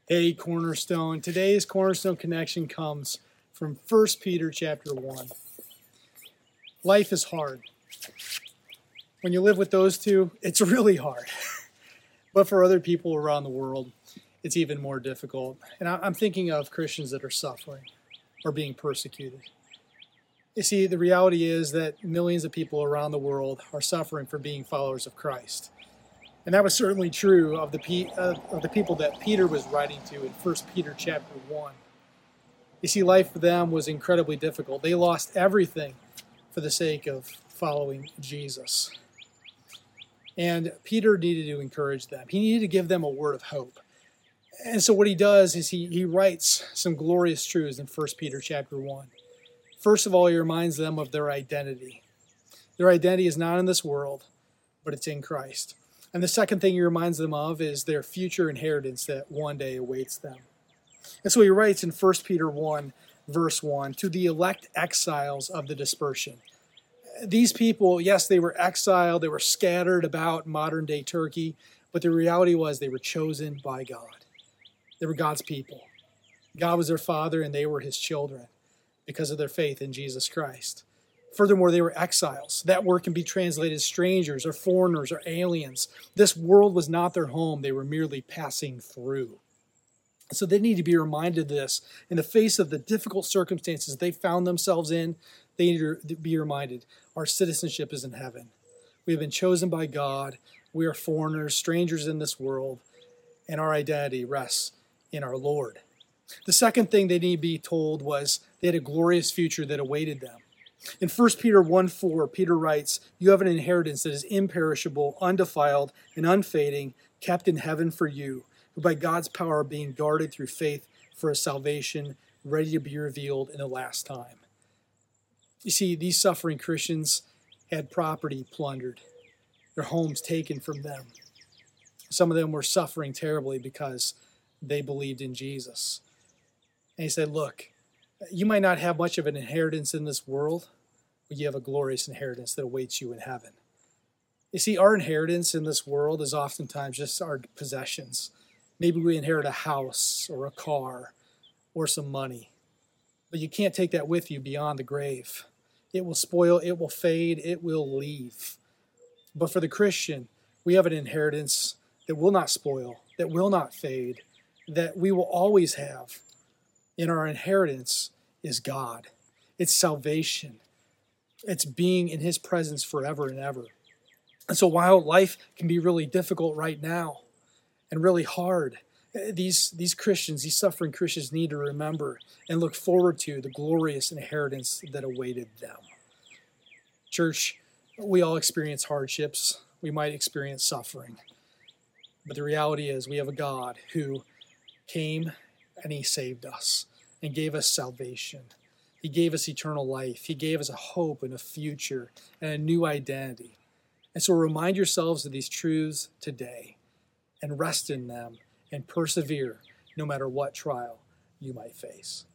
Hey, Cornerstone. Today's Cornerstone connection comes from 1 Peter chapter 1. Life is hard. When you live with those two, it's really hard. But for other people around the world, it's even more difficult. And I'm thinking of Christians that are suffering or being persecuted. You see, the reality is that millions of people around the world are suffering for being followers of Christ. And that was certainly true of the people that Peter was writing to in 1 Peter chapter 1. You see, life for them was incredibly difficult. They lost everything for the sake of following Jesus. And Peter needed to encourage them. He needed to give them a word of hope. And so what he does is he writes some glorious truths in 1 Peter chapter 1. First of all, he reminds them of their identity. Their identity is not in this world, but it's in Christ. And the second thing he reminds them of is their future inheritance that one day awaits them. And so he writes in 1 Peter 1, verse 1, to the elect exiles of the dispersion. These people, yes, they were exiled, they were scattered about modern-day Turkey, but the reality was they were chosen by God. They were God's people. God was their father, and they were his children because of their faith in Jesus Christ. Furthermore, they were exiles. That word can be translated strangers or foreigners or aliens. This world was not their home. They were merely passing through. So they need to be reminded of this. In the face of the difficult circumstances they found themselves in, they need to be reminded our citizenship is in heaven. We have been chosen by God. We are foreigners, strangers in this world, and our identity rests in our Lord. The second thing they need to be told was they had a glorious future that awaited them. In 1 Peter 1:4, Peter writes, you have an inheritance that is imperishable, undefiled, and unfading, kept in heaven for you, who by God's power are being guarded through faith for a salvation ready to be revealed in the last time. You see, these suffering Christians had property plundered, their homes taken from them. Some of them were suffering terribly because they believed in Jesus. And he said, look, you might not have much of an inheritance in this world, but you have a glorious inheritance that awaits you in heaven. You see, our inheritance in this world is oftentimes just our possessions. Maybe we inherit a house or a car or some money, but you can't take that with you beyond the grave. It will spoil, it will fade, it will leave. But for the Christian, we have an inheritance that will not spoil, that will not fade, that we will always have. In our inheritance is God. It's salvation. It's being in his presence forever and ever. And so while life can be really difficult right now and really hard, these Christians, these suffering Christians need to remember and look forward to the glorious inheritance that awaited them. Church, we all experience hardships. We might experience suffering. But the reality is we have a God who came and he saved us and gave us salvation. He gave us eternal life. He gave us a hope and a future and a new identity. And so remind yourselves of these truths today and rest in them and persevere no matter what trial you might face.